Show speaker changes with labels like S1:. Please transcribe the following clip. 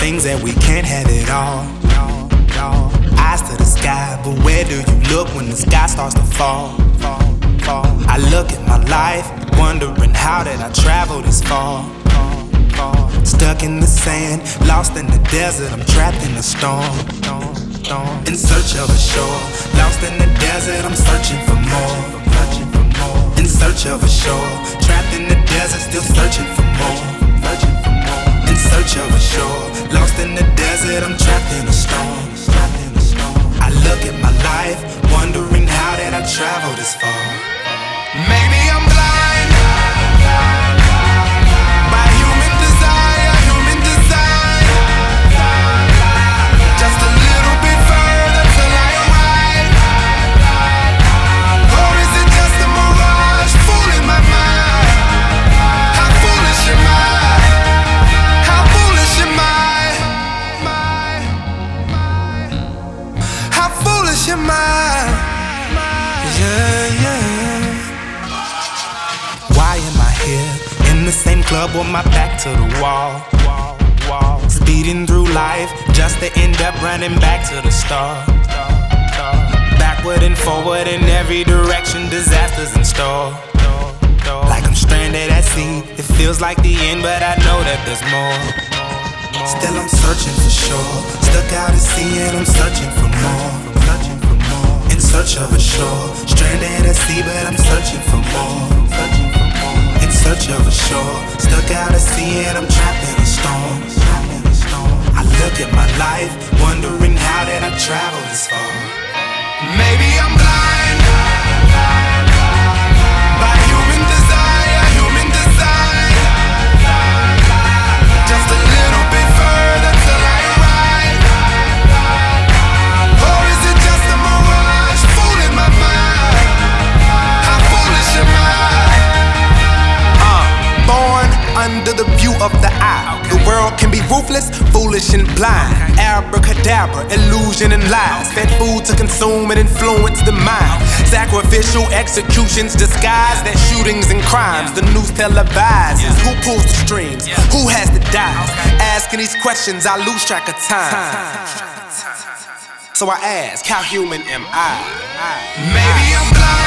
S1: things that we can't have it all. Eyes to the sky, but where do you look when the sky starts to fall? I look at my life, wondering how did I travel this far? Stuck in the sand, lost in the desert, I'm trapped in the storm. In search of a shore, lost in the desert, I'm searching for more. In search of a shore, trapped in the desert, still searching for more. In search of a shore, lost in the desert, I'm trapped in a storm. I look at my life, wondering how did I travel this far? Maybe I'm blind by human desire, human design. Just a little bit further till I arrive. Or is it just a mirage fooling my mind? How foolish am I? How foolish am I? How foolish am I? Yeah. Why am I here in the same club with my back to the wall? Speeding through life just to end up running back to the start. Backward and forward in every direction, disasters in store. Like I'm stranded at sea, it feels like the end, but I know that there's more. Still I'm searching for shore, stuck out at sea and I'm searching for more. In search of a shore, stranded at sea, but I'm searching for more. In search of a shore, stuck out at sea and I'm trapped in a storm. I look at my life, wondering how did I travel this far? Maybe I'm blind by human desire, human design. Just a little bit further till I arrive. Or is it just a mirage fooling my mind? How foolish am I? Born under the view of the eye. The world can be ruthless, foolish and blind. Abracadabra, illusion and lies. Fed food to consume and influence the mind. Sacrificial executions disguised as shootings and crimes. The news televises. Who pulls the strings? Who has the dice? Asking these questions, I lose track of time. So I ask, how human am I? Maybe I'm blind